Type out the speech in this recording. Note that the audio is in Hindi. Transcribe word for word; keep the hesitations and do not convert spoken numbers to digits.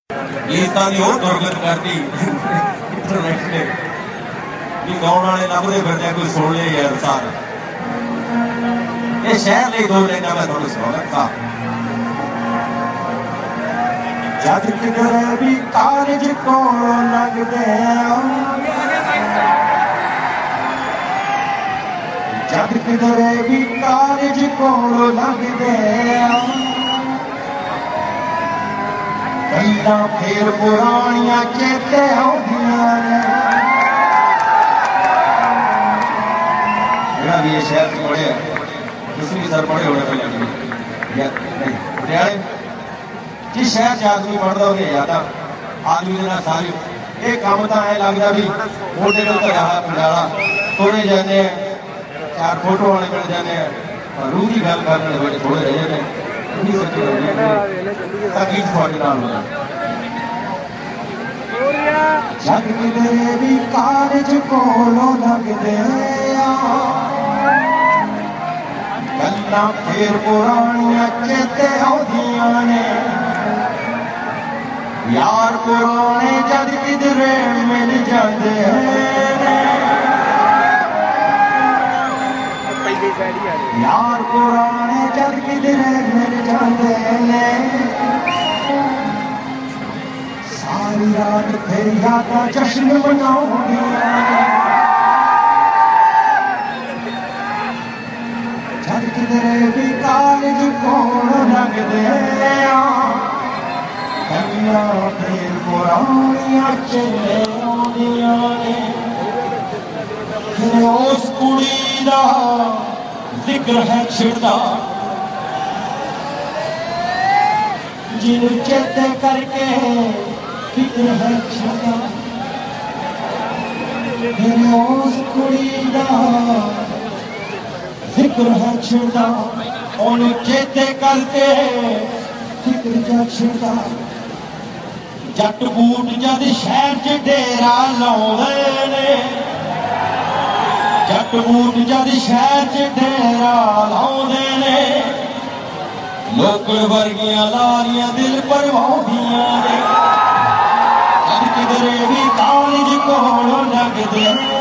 गीतां दी होर दुर्गत करती इंटरनेट ने भी गाउण वाले लभदे फिरदे कोई सुन ले यार सार ये शहर लिए दो लाइनां मैं तुहानूं सुणाउंदा। जद किधरे भी कारज कोलों लगदे जद किधरे भी कारज कोलों लगदे गल्लां फिर पुरानियां चेते आउंदियां ने। जेड़ा भी ये शहर च पढ़े तुसीं भी सर पढ़े होने पहले या नहीं पटियाले जिस शहर च आदमी पढ़ता उन्हें याद आदमी के नाल सारी ये काम तो ऐ लगता भी मोटे को धरा पंडाला थोड़े जाने चार फोटो वाले मिल जाने रूह की गल करने वाले थोड़े रह जाने जग किधरे भी कारज कोलों लगदे गल्लां फिर पुरानियां चेते आउंदियां ने। यार पुराने जद किधरे मिल जाते यार पुराने जद किधरे मिल जाते ने। सारी रात फिर यादां जश्न मनाउंदियां ने। जद किधरे भी कारज कोलों लगदे गल्लां फिर पुरानियां चेते आउंदियां ने। फिर उस कुड़ी दा जिक्र है छिड़दा जिन्हों चेते करके फिक्र है छिड़दा। फिर उस कुड़ी दा जिक्र है छिड़दा उन्होंने चेते करके फिक्र जा छिड़दा। जट बूट जद शहर च डेरा लाउंदे ने जट बूट जद शहर च डेरा लाउंदे ने। लोकल वर्गियां लारियां दिल परवाउंदियां ने। जद किधरे भी कारज कोलों लगदे